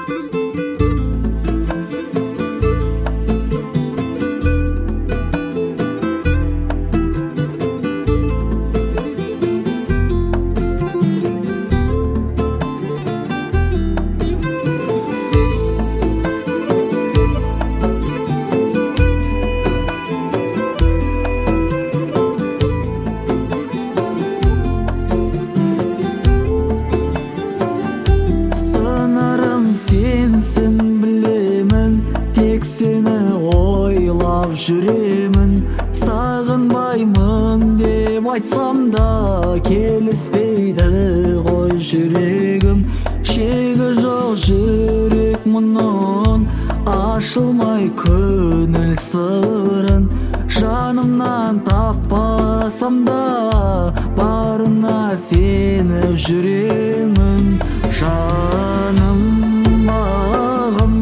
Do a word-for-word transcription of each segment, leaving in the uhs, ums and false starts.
жүремін, сағынбаймын деп айтсам да келіспейді ғой жүрегім. Шегі жоқ жүрек мұның ашылмай көңіл сырын, жанымнан таппасам да барына сеніп жүремін. Жаным бағым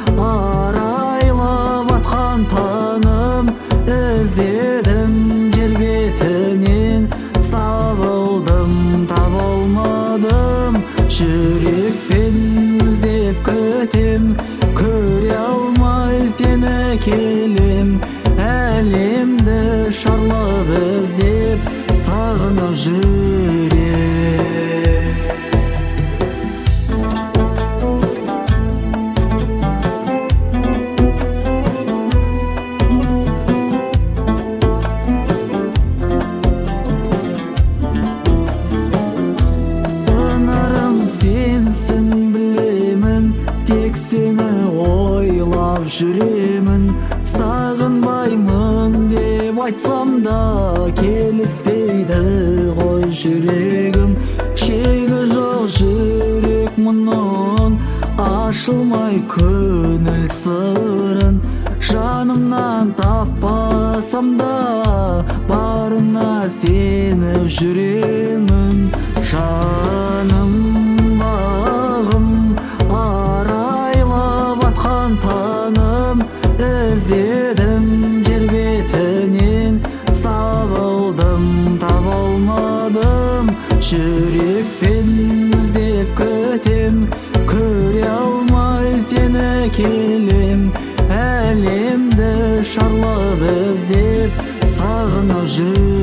арайлап атқан таным, іздедім жер бетінен, сабылдым таба алмадым. Жүрекпен іздеп күтем, көре алмай сені келем. Әлемді шарлап іздеп сағынып жүрем. Тек сені ойлап жүремін, сағынбаймын деп айтсам да келіспейді ғой жүрегім. Шегі жоқ жүрек мұның ашылмай көңіл сырын, жанымнан таппасам да барына сеніп жүремін. Жаным бағым арайлап атқан таным, іздедім жер бетінен, сабылдым таба алмадым. Жүрекпен іздеп күтем, көре алмай сені келем. Әлемді шарлап іздеп сағынып жүрем.